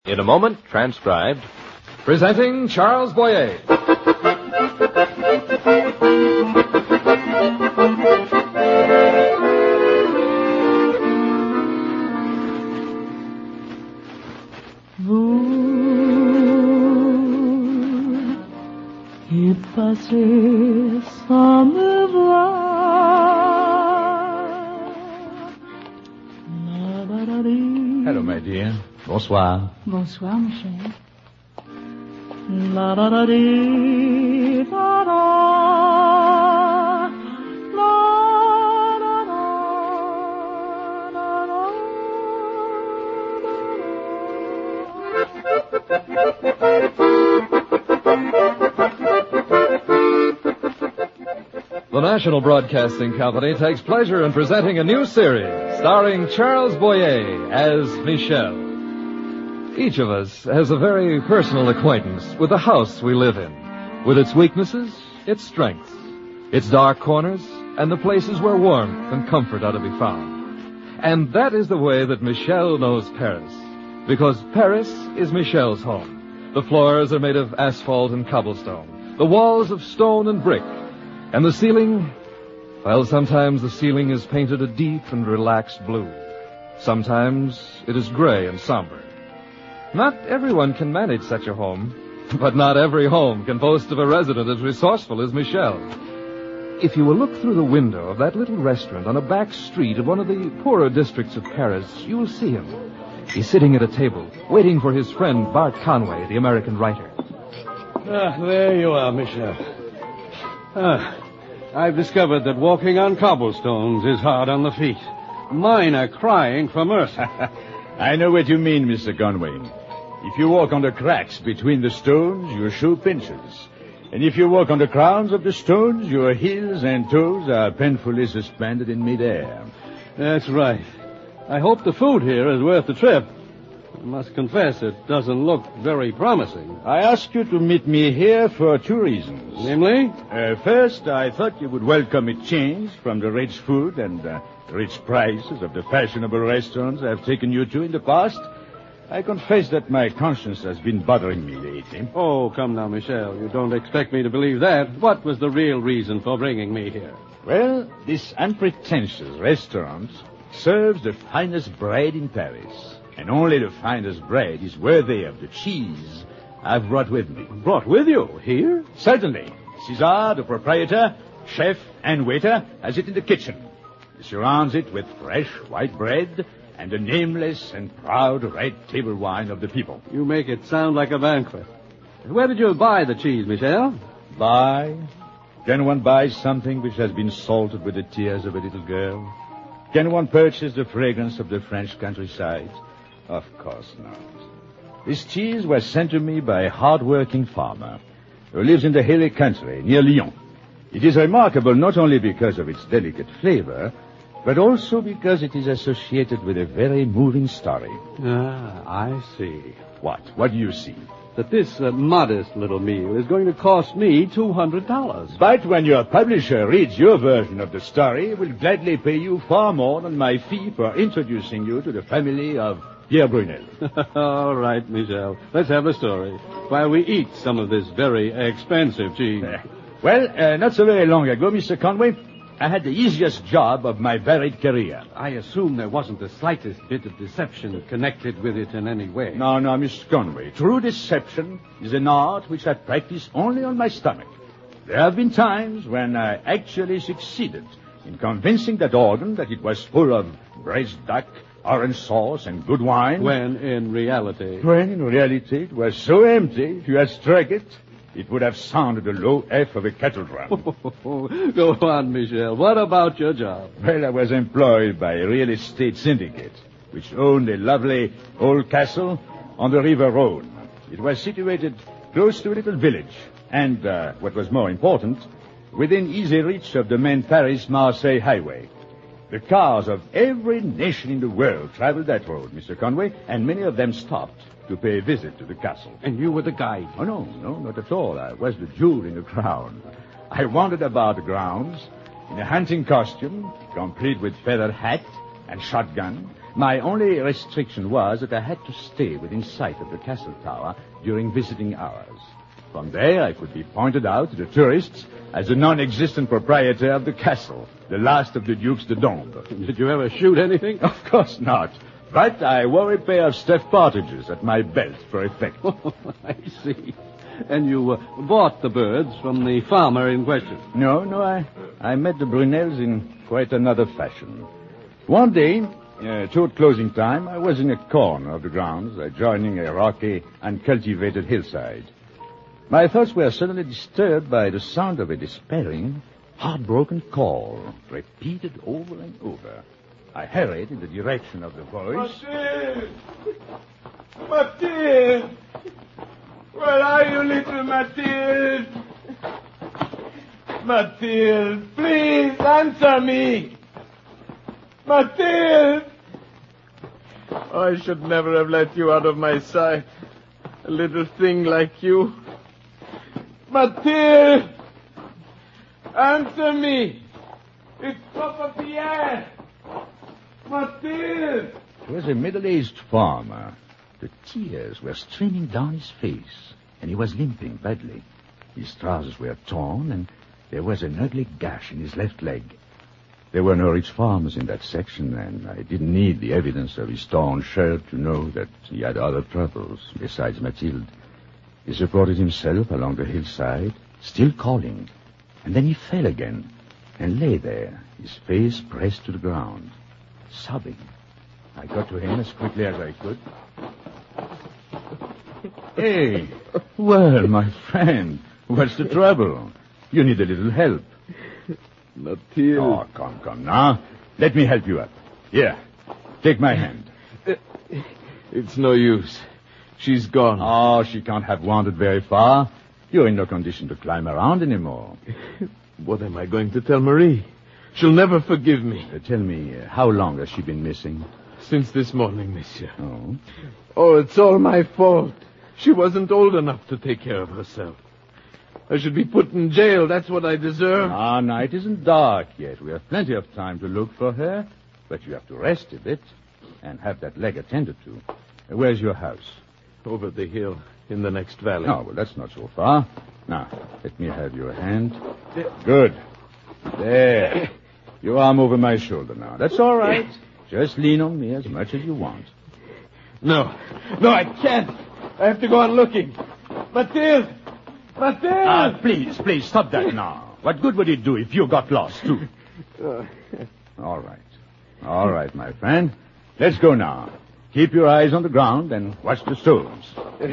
In a moment, transcribed. Presenting Charles Boyer. Vous est passé sans me voir. Hello, my dear. Bonsoir. Bonsoir, mon cher. La da da dee da da. La da da The National Broadcasting Company takes pleasure in presenting a new series starring Charles Boyer as Michel. Each of us has a very personal acquaintance with the house we live in, with its weaknesses, its strengths, its dark corners, and the places where warmth and comfort are to be found. And that is the way that Michel knows Paris, because Paris is Michel's home. The floors are made of asphalt and cobblestone, the walls of stone and brick, and the ceiling, well, sometimes the ceiling is painted a deep and relaxed blue. Sometimes it is gray and somber. Not everyone can manage such a home, but not every home can boast of a resident as resourceful as Michel. If you will look through the window of that little restaurant on a back street of one of the poorer districts of Paris, you will see him. He's sitting at a table, waiting for his friend Bart Conway, the American writer. There you are, Michel. I've discovered that walking on cobblestones is hard on the feet. Mine are crying for mercy. I know what you mean, Mr. Conway. If you walk on the cracks between the stones, your shoe pinches. And if you walk on the crowns of the stones, your heels and toes are painfully suspended in midair. That's right. I hope the food here is worth the trip. I must confess it doesn't look very promising. I asked you to meet me here for two reasons. Namely? First, I thought you would welcome a change from the rich food and rich prices of the fashionable restaurants I've taken you to in the past. I confess that my conscience has been bothering me lately. Oh, come now, Michel. You don't expect me to believe that. What was the real reason for bringing me here? Well, this unpretentious restaurant serves the finest bread in Paris. And only the finest bread is worthy of the cheese I've brought with me. Brought with you? Here? Certainly. César, the proprietor, chef, and waiter, has it in the kitchen. He surrounds it with fresh white bread and the nameless and proud red table wine of the people. You make it sound like a banquet. Where did you buy the cheese, Michel? Buy? Can one buy something which has been salted with the tears of a little girl? Can one purchase the fragrance of the French countryside? Of course not. This cheese was sent to me by a hard-working farmer who lives in the hilly country near Lyon. It is remarkable not only because of its delicate flavor, but also because it is associated with a very moving story. Ah, I see. What? What do you see? That this modest little meal is going to cost me $200. But when your publisher reads your version of the story, will gladly pay you far more than my fee for introducing you to the family of Pierre Brunel. All right, Michel. Let's have a story while we eat some of this very expensive cheese. Well, not so very long ago, Mr. Conway, I had the easiest job of my varied career. I assume there wasn't the slightest bit of deception connected with it in any way. No, Mr. Conway. True deception is an art which I practice only on my stomach. There have been times when I actually succeeded in convincing that organ that it was full of braised duck, orange sauce, and good wine. When in reality, it was so empty, if you had struck it, it would have sounded the low F of a cattle drum. Go on, Michel. What about your job? Well, I was employed by a real estate syndicate, which owned a lovely old castle on the River Rhône. It was situated close to a little village, and, what was more important, within easy reach of the main Paris-Marseille highway. The cars of every nation in the world traveled that road, Mr. Conway, and many of them stopped to pay a visit to the castle. And you were the guide? Oh, no, not at all. I was the jewel in the crown. I wandered about the grounds in a hunting costume, complete with feather hat and shotgun, My only restriction was that I had to stay within sight of the castle tower during visiting hours. From there, I could be pointed out to the tourists as the non-existent proprietor of the castle, the last of the Dukes de Dombre. Did you ever shoot anything? Of course not. But I wore a pair of stuffed partridges at my belt for effect. I see. And you bought the birds from the farmer in question? No, I met the Brunels in quite another fashion. One day, toward closing time, I was in a corner of the grounds, adjoining a rocky, uncultivated hillside. My thoughts were suddenly disturbed by the sound of a despairing, heartbroken call, repeated over and over. I hurried in the direction of the voice. Mathilde! Mathilde! Where are you, little Mathilde? Mathilde, please answer me! Mathilde! I should never have let you out of my sight. A little thing like you. Mathilde! Answer me! It's Papa Pierre! Mathilde! He was a middle-aged farmer. The tears were streaming down his face, and he was limping badly. His trousers were torn, and there was an ugly gash in his left leg. There were no rich farmers in that section, and I didn't need the evidence of his torn shirt to know that he had other troubles besides Mathilde. He supported himself along the hillside, still calling, and then he fell again and lay there, his face pressed to the ground, sobbing. I got to him as quickly as I could. Hey, well, my friend, what's the trouble? You need a little help. Mathilde. Oh, come now. Let me help you up. Here, take my hand. It's no use. She's gone. Oh, she can't have wandered very far. You're in no condition to climb around anymore. What am I going to tell Marie? She'll never forgive me. Tell me, how long has she been missing? Since this morning, monsieur. Oh? Oh, it's all my fault. She wasn't old enough to take care of herself. I should be put in jail. That's what I deserve. No, it isn't dark yet. We have plenty of time to look for her. But you have to rest a bit and have that leg attended to. Where's your house? Over the hill, in the next valley. Oh, well, that's not so far. Now, let me have your hand. Good. There. Your arm over my shoulder now. That's all right. Just lean on me as much as you want. No, I can't. I have to go on looking. Mathilde! Please, stop that now. What good would it do if you got lost, too? All right, my friend. Let's go now. Keep your eyes on the ground and watch the stones.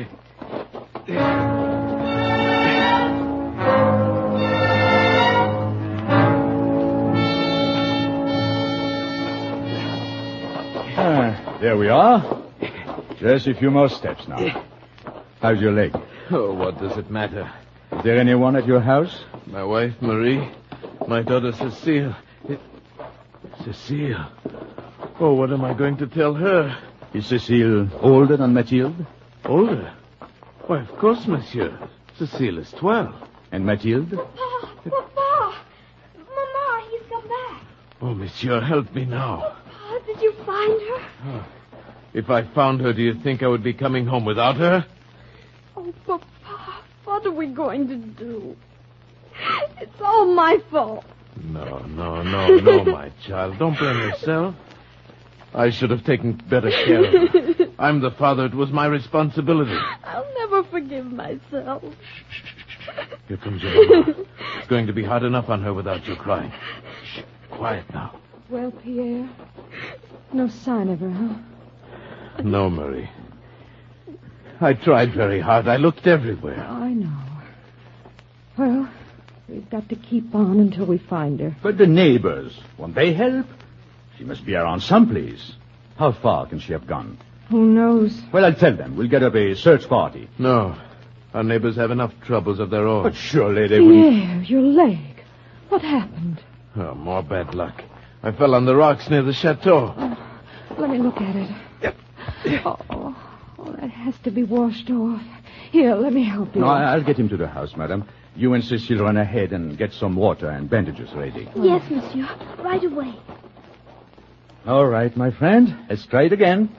There we are. Just a few more steps now. How's your leg? Oh, what does it matter? Is there anyone at your house? My wife, Marie. My daughter, Cecile. Cecile? Oh, what am I going to tell her? Is Cecile older than Mathilde? Older? Why, of course, monsieur. Cecile is 12. And Mathilde? Papa! Mama, he's come back. Oh, monsieur, help me now. Papa, did you find her? If I found her, do you think I would be coming home without her? Oh, Papa, what are we going to do? It's all my fault. No, my child. Don't blame yourself. I should have taken better care of her. I'm the father. It was my responsibility. I'll never forgive myself. Here comes your mama. It's going to be hard enough on her without you crying. Shh. Quiet now. Well, Pierre, no sign of her, huh? No, Marie. I tried very hard. I looked everywhere. I know. Well, we've got to keep on until we find her. But the neighbors, won't they help? She must be around someplace. How far can she have gone? Who knows? Well, I'll tell them. We'll get up a search party. No. Our neighbors have enough troubles of their own. But surely they wouldn't... Pierre, your leg. What happened? Oh, more bad luck. I fell on the rocks near the chateau. Let me look at it. Oh, that has to be washed off. Here, let me help you. No, I'll get him to the house, madam. You and Cecile run ahead and get some water and bandages ready. Yes, monsieur. Right away. All right, my friend. Let's try it again.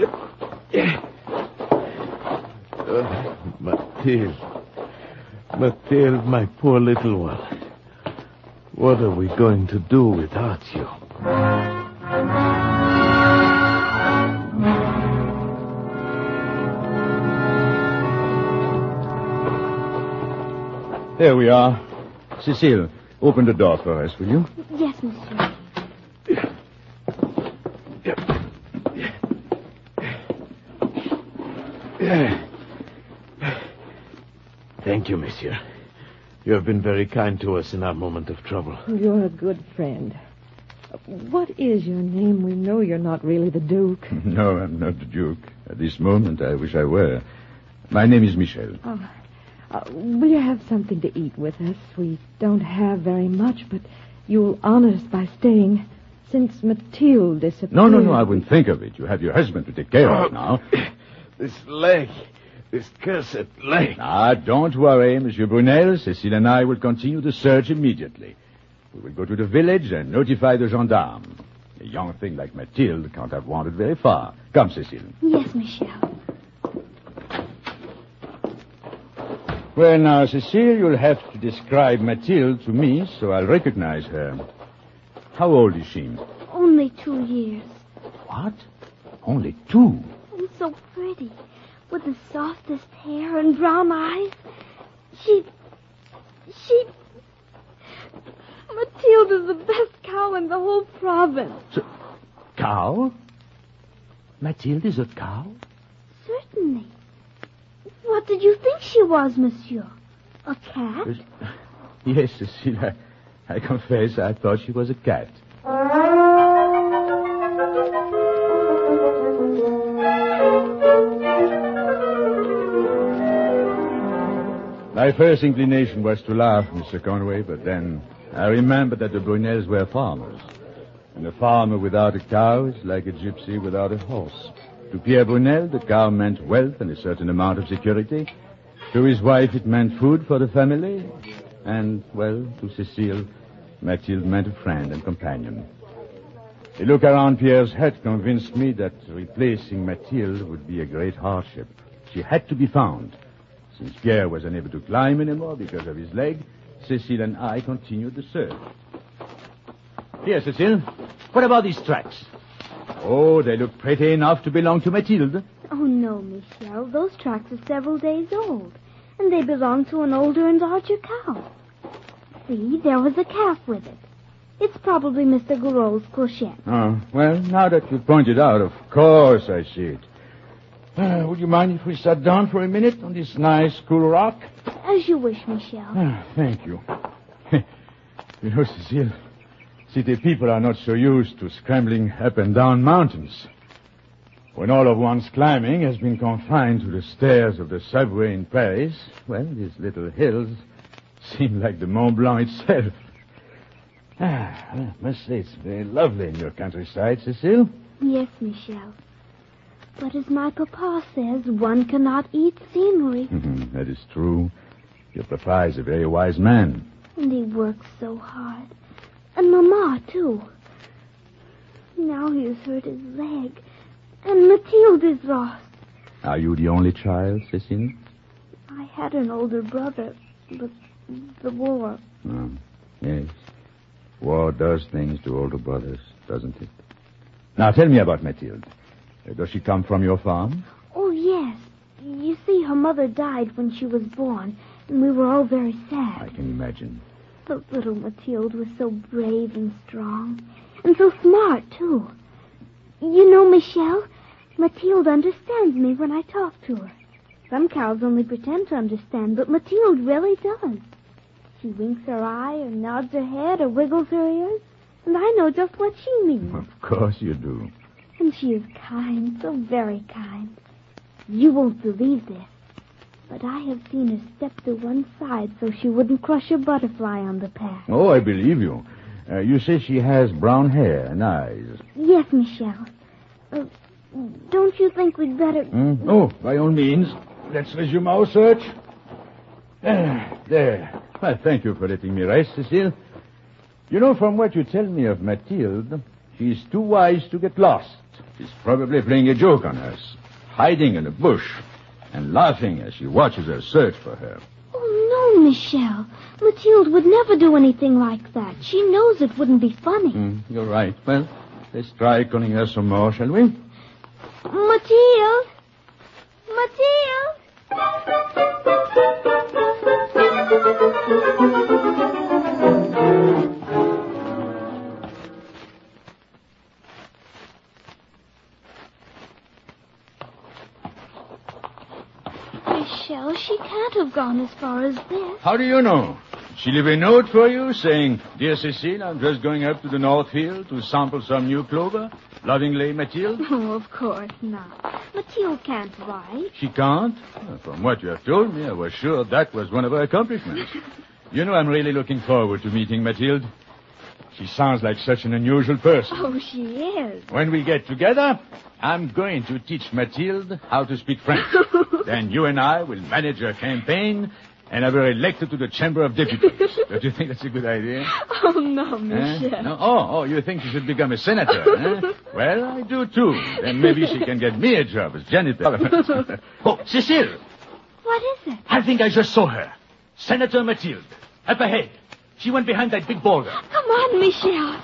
Mathilde. Mathilde, my poor little one. What are we going to do without you? There we are. Cecile, open the door for us, will you? Yes, monsieur. Thank you, monsieur. You have been very kind to us in our moment of trouble. You're a good friend. What is your name? We know you're not really the Duke. No, I'm not the Duke. At this moment, I wish I were. My name is Michel. Will you have something to eat with us? We don't have very much, but you'll honor us by staying. Since Mathilde disappeared... No, I wouldn't think of it. You have your husband to take care of now. This leg. This cursed leg. Don't worry, Monsieur Brunel. Cecile and I will continue the search immediately. We will go to the village and notify the gendarmes. A young thing like Mathilde can't have wandered very far. Come, Cecile. Yes, Michel. Well, now, Cecile, you'll have to describe Mathilde to me so I'll recognize her. How old is she? Only 2 years. What? Only 2? And so pretty. With the softest hair and brown eyes. She... Mathilde is the best cow in the whole province. Cow? Mathilde is a cow? Certainly. What did you think she was, monsieur? A cat? Yes, Cecile, I confess I thought she was a cat. My first inclination was to laugh, Mr. Conway, but then I remembered that the Brunels were farmers. And a farmer without a cow is like a gypsy without a horse. To Pierre Brunel, the cow meant wealth and a certain amount of security. To his wife, it meant food for the family. And, well, to Cecile, Mathilde meant a friend and companion. A look around Pierre's hut convinced me that replacing Mathilde would be a great hardship. She had to be found. Since Pierre was unable to climb anymore because of his leg, Cecile and I continued the search. Here, Cecile, what about these tracks? Oh, they look pretty enough to belong to Mathilde. Oh, no, Michel. Those tracks are several days old. And they belong to an older and larger cow. See, there was a calf with it. It's probably Mr. Gouraud's clochette. Oh, well, now that you point it out, of course I see it. Would you mind if we sat down for a minute on this nice, cool rock? As you wish, Michel. Thank you. You know, Cecile, city people are not so used to scrambling up and down mountains. When all of one's climbing has been confined to the stairs of the subway in Paris, well, these little hills seem like the Mont Blanc itself. I must say it's very lovely in your countryside, Cecile. Yes, Michel. But as my papa says, one cannot eat scenery. That is true. Your papa is a very wise man. And he works so hard. And Mama, too. Now he has hurt his leg. And Mathilde is lost. Are you the only child, Cecile? I had an older brother, but the war. Oh, yes. War does things to older brothers, doesn't it? Now, tell me about Mathilde. Does she come from your farm? Oh, yes. You see, her mother died when she was born, and we were all very sad. I can imagine. But little Mathilde was so brave and strong, and so smart, too. You know, Michel, Mathilde understands me when I talk to her. Some cows only pretend to understand, but Mathilde really does. She winks her eye, or nods her head, or wiggles her ears, and I know just what she means. Of course you do. And she is kind, so very kind. You won't believe this, but I have seen her step to one side so she wouldn't crush a butterfly on the path. Oh, I believe you. You say she has brown hair and eyes. Yes, Michel. Don't you think we'd better... Oh, by all means. Let's resume our search. There. Well, thank you for letting me rest, Cecile. You know, from what you tell me of Mathilde, She's too wise to get lost. She's probably playing a joke on us, hiding in a bush and laughing as she watches us search for her. Oh, no, Michel. Mathilde would never do anything like that. She knows it wouldn't be funny. You're right. Well, let's try calling her some more, shall we? Mathilde! Mathilde! Michel, she can't have gone as far as this. How do you know? Did she leave a note for you saying, "Dear Cecile, I'm just going up to the North Field to sample some new clover. Lovingly, Mathilde." Oh, of course not. Mathilde can't write. She can't? Well, from what you have told me, I was sure that was one of her accomplishments. You know, I'm really looking forward to meeting Mathilde. She sounds like such an unusual person. Oh, she is. When we get together, I'm going to teach Mathilde how to speak French. Then you and I will manage her campaign and have her elected to the Chamber of Deputies. Don't you think that's a good idea? Oh, no, Michel. No? Oh, you think she should become a senator, eh? Well, I do, too. Then maybe she can get me a job as janitor. Oh, Cecile! What is it? I think I just saw her. Senator Mathilde. Up ahead. She went behind that big boulder. Come on, Michel.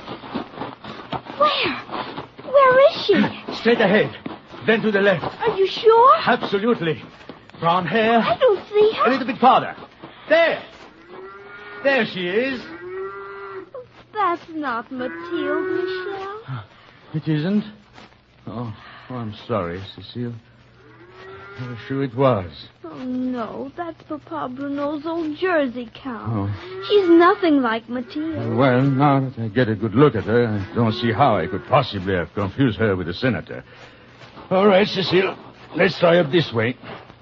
Where is she? Straight ahead. Then to the left. Are you sure? Absolutely. Brown hair. I don't see her. A little bit farther. There. There she is. That's not Mathilde, Michel. It isn't? Oh, I'm sorry, Cecile. I was sure it was. Oh, no, that's Papa Bruno's old Jersey cow. Oh. She's nothing like Mathilde. Well, now that I get a good look at her, I don't see how I could possibly have confused her with the senator. All right, Cecile. Let's try up this way.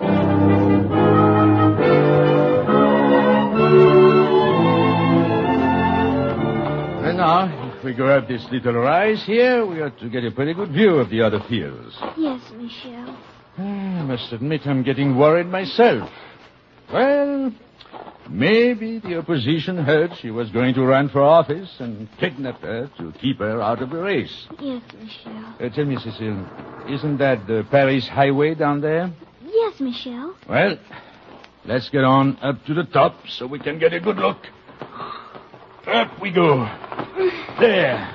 And now, if we go up this little rise here, we ought to get a pretty good view of the other fields. Yes, Michel. I must admit I'm getting worried myself. Well, maybe the opposition heard she was going to run for office and kidnapped her to keep her out of the race. Yes, Michel. Tell me, Cecile, isn't that the Paris highway down there? Yes, Michel. Well, let's get on up to the top so we can get a good look. Up we go. There.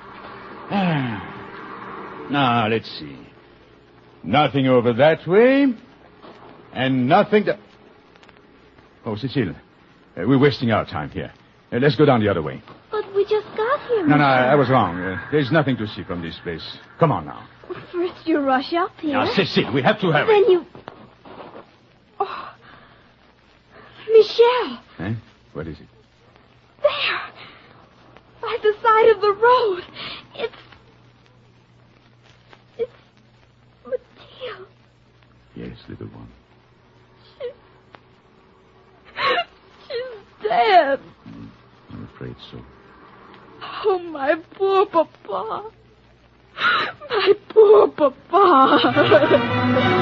Now, let's see. Nothing over that way. And nothing that... Oh, Cecile, we're wasting our time here. Let's go down the other way. But we just got here, No, Michel. I was wrong. There's nothing to see from this place. Come on now. First you rush up here. Now, Cecile, we have to hurry. Then you... Oh. Michel. Eh? What is it? There. By the side of the road. It's Mathilde. Yes, little one. She's dead. I'm afraid so. Oh, my poor Papa. My poor Papa.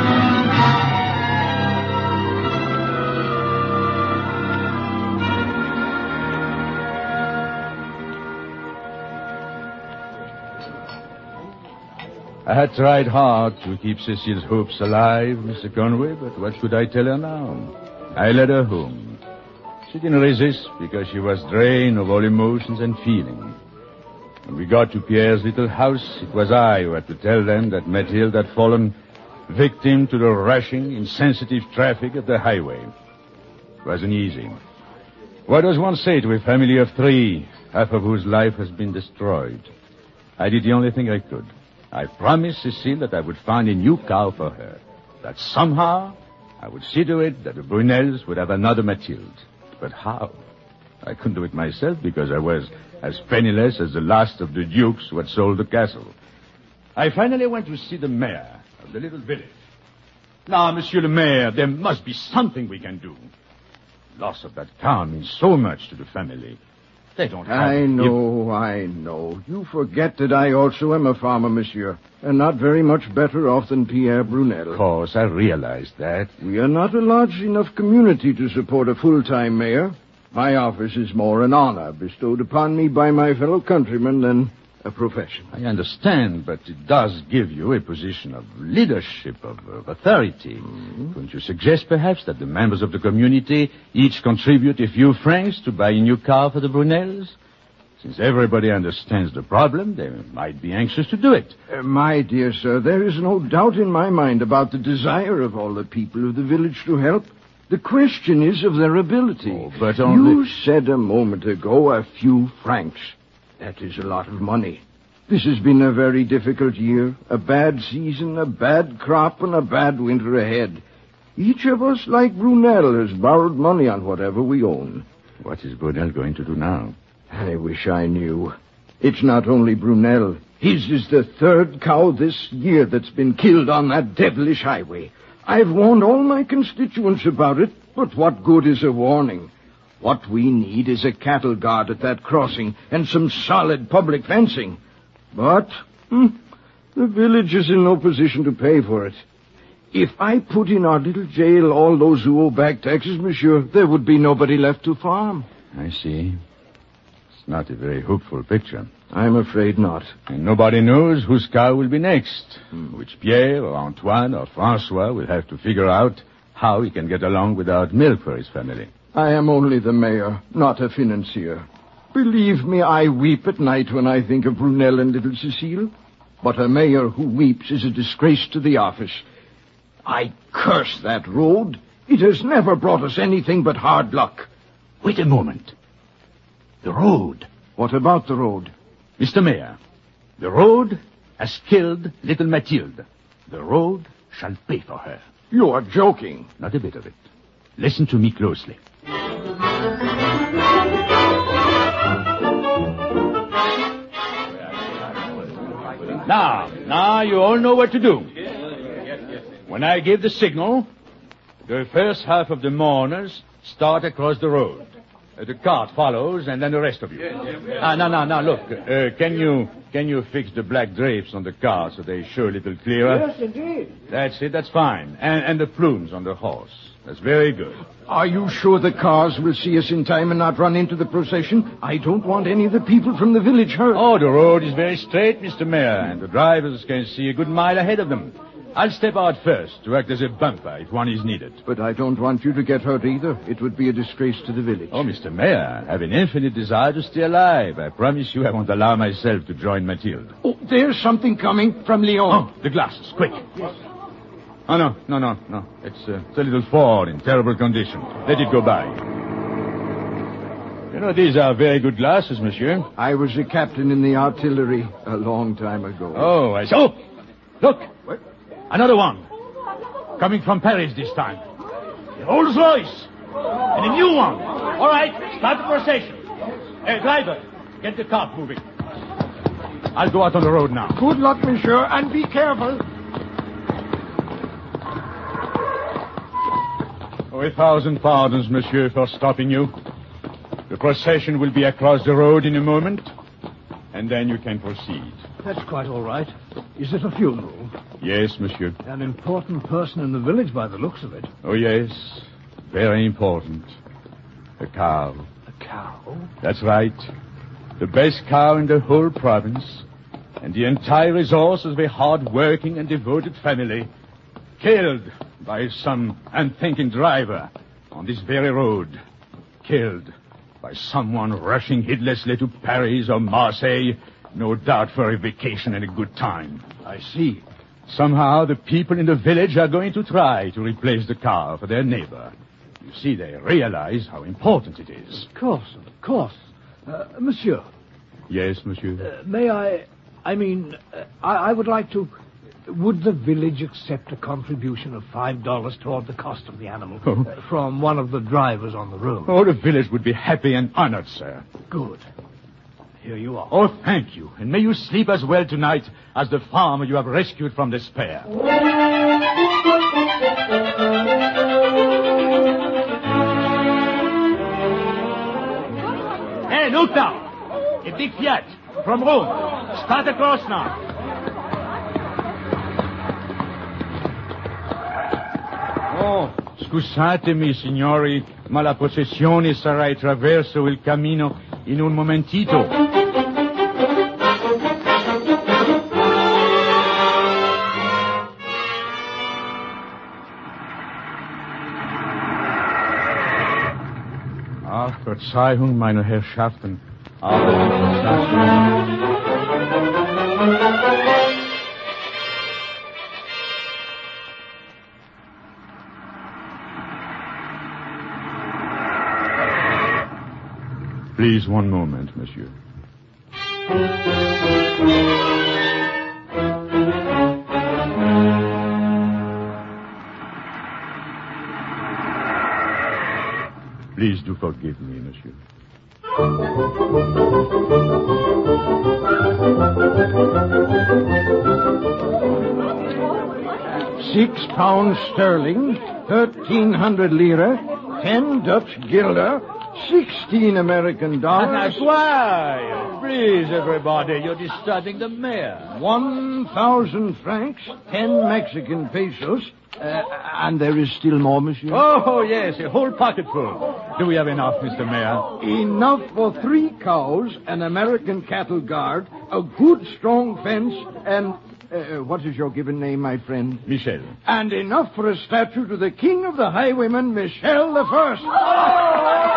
I had tried hard to keep Cecile's hopes alive, Mr. Conway, but what could I tell her now? I led her home. She didn't resist because she was drained of all emotions and feeling. When we got to Pierre's little house, it was I who had to tell them that Mathilde had fallen victim to the rushing, insensitive traffic of the highway. It wasn't easy. What does one say to a family of 3, half of whose life has been destroyed? I did the only thing I could. I promised Cecile that I would find a new cow for her, that somehow I would see to it that the Brunels would have another Mathilde. But how? I couldn't do it myself because I was as penniless as the last of the dukes who had sold the castle. I finally went to see the mayor of the little village. Now, Monsieur le Maire, there must be something we can do. Loss of that cow means so much to the family. They don't have... I know. You forget that I also am a farmer, monsieur, and not very much better off than Pierre Brunel. Of course, I realize that. We are not a large enough community to support a full-time mayor. My office is more an honor bestowed upon me by my fellow countrymen than a profession. I understand, but it does give you a position of leadership, of authority. Mm-hmm. Couldn't you suggest, perhaps, that the members of the community each contribute a few francs to buy a new car for the Brunels? Since everybody understands the problem, they might be anxious to do it. My dear sir, there is no doubt in my mind about the desire of all the people of the village to help. The question is of their ability. Oh, but only... You said a moment ago a few francs. That is a lot of money. This has been a very difficult year, a bad season, a bad crop, and a bad winter ahead. Each of us, like Brunel, has borrowed money on whatever we own. What is Brunel going to do now? I wish I knew. It's not only Brunel. His is the third cow this year that's been killed on that devilish highway. I've warned all my constituents about it, but what good is a warning? What we need is a cattle guard at that crossing and some solid public fencing. But the village is in no position to pay for it. If I put in our little jail all those who owe back taxes, monsieur, there would be nobody left to farm. I see. It's not a very hopeful picture. I'm afraid not. And nobody knows whose cow will be next. Which Pierre or Antoine or Francois will have to figure out how he can get along without milk for his family. I am only the mayor, not a financier. Believe me, I weep at night when I think of Brunel and little Cecile. But a mayor who weeps is a disgrace to the office. I curse that road. It has never brought us anything but hard luck. Wait a moment. The road. What about the road? Mr. Mayor, the road has killed little Mathilde. The road shall pay for her. You are joking. Not a bit of it. Listen to me closely. Now, you all know what to do. When I give the signal, the first half of the mourners start across the road. The cart follows, and then the rest of you. Now, look. Can you fix the black drapes on the car so they show a little clearer? Yes, indeed. That's it, that's fine. And the plumes on the horse. That's very good. Are you sure the cars will see us in time and not run into the procession? I don't want any of the people from the village hurt. Oh, the road is very straight, Mr. Mayor, and the drivers can see a good mile ahead of them. I'll step out first to act as a bumper if one is needed. But I don't want you to get hurt either. It would be a disgrace to the village. Oh, Mr. Mayor, I have an infinite desire to stay alive. I promise you I won't allow myself to join Mathilde. Oh, there's something coming from Lyon. Oh, the glasses, quick. Yes. Oh, no. It's a little Ford in terrible condition. Let it go by. You know, these are very good glasses, monsieur. I was a captain in the artillery a long time ago. Oh, I see. Oh, look. What? Another one. Coming from Paris this time. A Rolls Royce. And a new one. All right, start the procession. Driver, get the cart moving. I'll go out on the road now. Good luck, monsieur, and be careful. Oh, 1,000 pardons, monsieur, for stopping you. The procession will be across the road in a moment, and then you can proceed. That's quite all right. Is it a funeral? Yes, monsieur. An important person in the village by the looks of it. Oh, yes. Very important. A cow. A cow? That's right. The best cow in the whole province. And the entire resource of a hard-working and devoted family. Killed by some unthinking driver on this very road. Killed by someone rushing heedlessly to Paris or Marseille, no doubt for a vacation and a good time. I see. Somehow the people in the village are going to try to replace the car for their neighbor. You see, they realize how important it is. Of course. Monsieur. Yes, monsieur. May I would like to... Would the village accept a contribution of $5 toward the cost of the animal from one of the drivers on the road? Oh, the village would be happy and honored, sir. Good. Here you are. Oh, thank you. And may you sleep as well tonight as the farmer you have rescued from despair. Hey, look now. A big Fiat from Rome. Start across now. Oh, scusatemi, signori, ma la processione sarà attraverso il cammino in un momentito. Verzeihung, meine Herrschaften. Aber please, one moment, monsieur. Please do forgive me, monsieur. £6 sterling, 1,300 lira, 10 Dutch guilder, 16 American dollars. Why? Please, everybody, you're disturbing the mayor. 1,000 francs, 10 Mexican pesos, and there is still more, monsieur. Oh, yes, a whole pocketful. Do we have enough, Mr. Mayor? Enough for 3 cows, an American cattle guard, a good strong fence, and... what is your given name, my friend? Michel. And enough for a statue to the king of the highwaymen, Michel the First.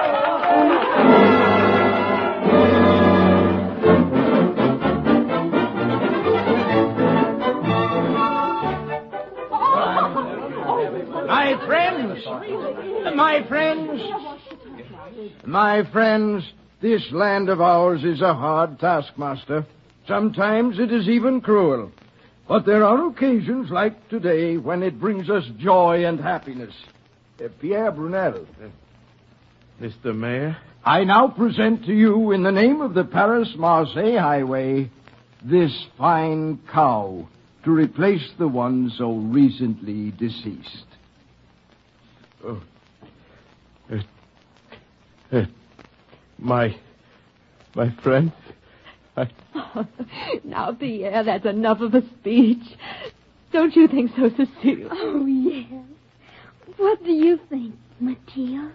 My friends, this land of ours is a hard taskmaster. Sometimes it is even cruel. But there are occasions like today when it brings us joy and happiness. Pierre Brunel. Mr. Mayor? I now present to you, in the name of the Paris-Marseille Highway, this fine cow to replace the one so recently deceased. Oh. My friend? Oh, now, Pierre, that's enough of a speech. Don't you think so, Cecile? Oh, yes. What do you think, Mathilde?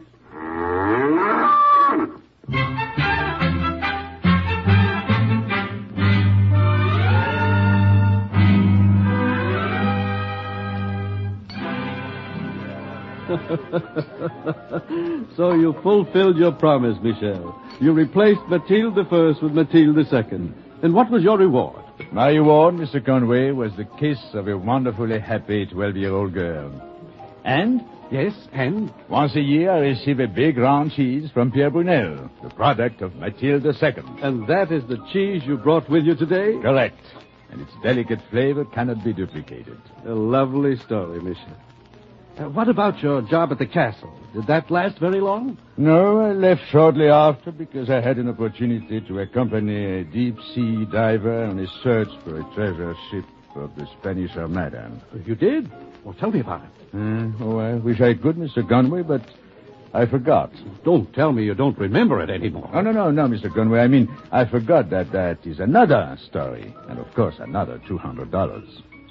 So you fulfilled your promise, Michel. You replaced Mathilde I with Mathilde II. And what was your reward? My reward, Mr. Conway, was the kiss of a wonderfully happy 12-year-old girl. And? Yes, and? Once a year, I receive a big round cheese from Pierre Brunel, the product of Mathilde II. And that is the cheese you brought with you today? Correct. And its delicate flavor cannot be duplicated. A lovely story, Michel. What about your job at the castle? Did that last very long? No, I left shortly after because I had an opportunity to accompany a deep-sea diver on his search for a treasure ship of the Spanish Armada. You did? Well, tell me about it. I wish I could, Mr. Conway, but I forgot. Don't tell me you don't remember it anymore. Oh, no, Mr. Conway. I mean, I forgot that is another story. And, of course, another $200.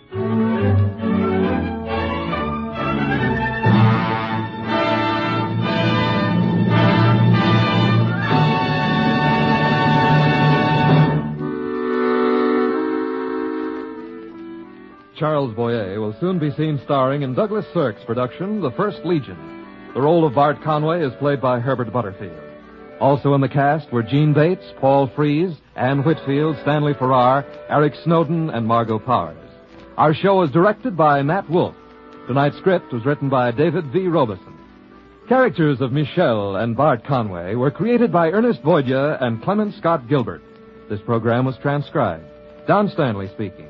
Charles Boyer will soon be seen starring in Douglas Sirk's production, The First Legion. The role of Bart Conway is played by Herbert Butterfield. Also in the cast were Gene Bates, Paul Frees, Anne Whitfield, Stanley Farrar, Eric Snowden, and Margot Powers. Our show is directed by Matt Wolfe. Tonight's script was written by David V. Robeson. Characters of Michel and Bart Conway were created by Ernest Voidya and Clement Scott Gilbert. This program was transcribed. Don Stanley speaking.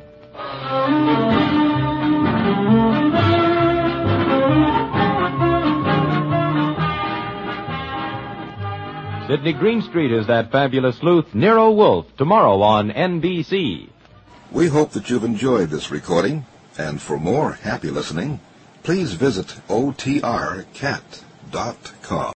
Sidney Greenstreet is that fabulous sleuth, Nero Wolfe, tomorrow on NBC. We hope that you've enjoyed this recording, and for more happy listening, please visit otrcat.com.